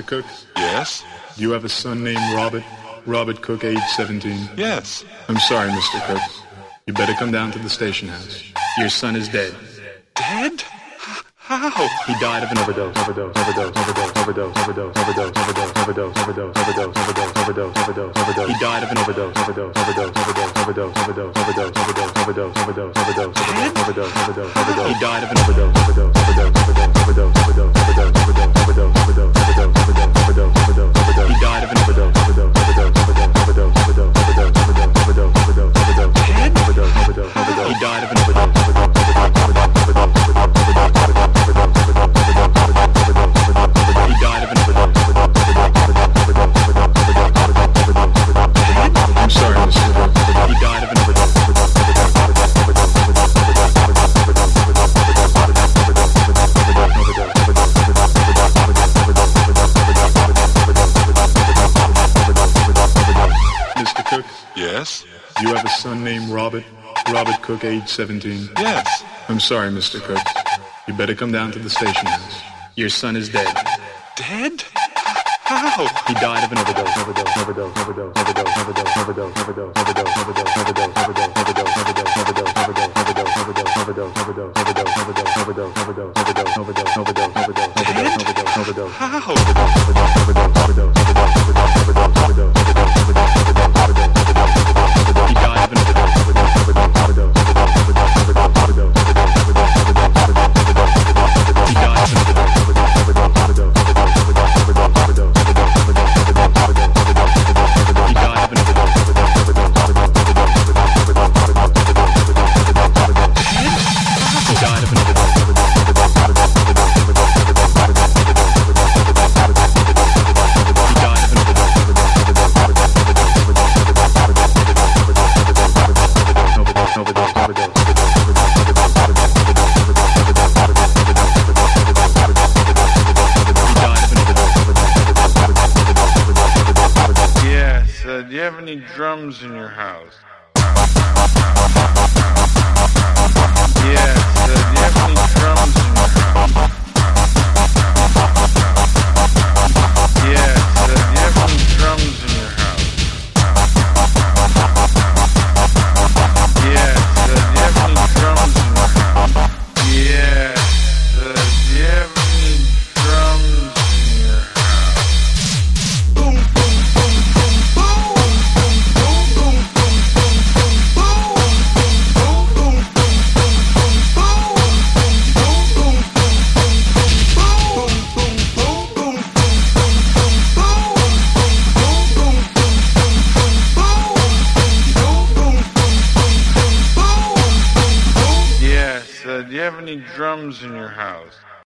Mr. Cook, Yes? do you have a son named Robert? Robert Cook, age 17. Yes. I'm sorry, Mr. Cook. You better come down to the station house. Your son is dead. Dead? How? He died of an overdose. He died of an overdose. He died of an I'm sorry, Mr. Cook. He died of an overdose. Mr. Cook, Yes? do you have a son named Robert? Robert Cook, age 17. Yes. I'm sorry, Mr. Cook. You better come down to the station house. Your son is dead. Dead? How? He died of an overdose. Do you have any drums in your house? Yes, do you have any drums in your house? Yes, do you have any drums in your house? Yes, do you have any drums in your house? Yes, do you have any drums in your house? Boom, boom, boom, boom, boom. Do you have any drums in your house?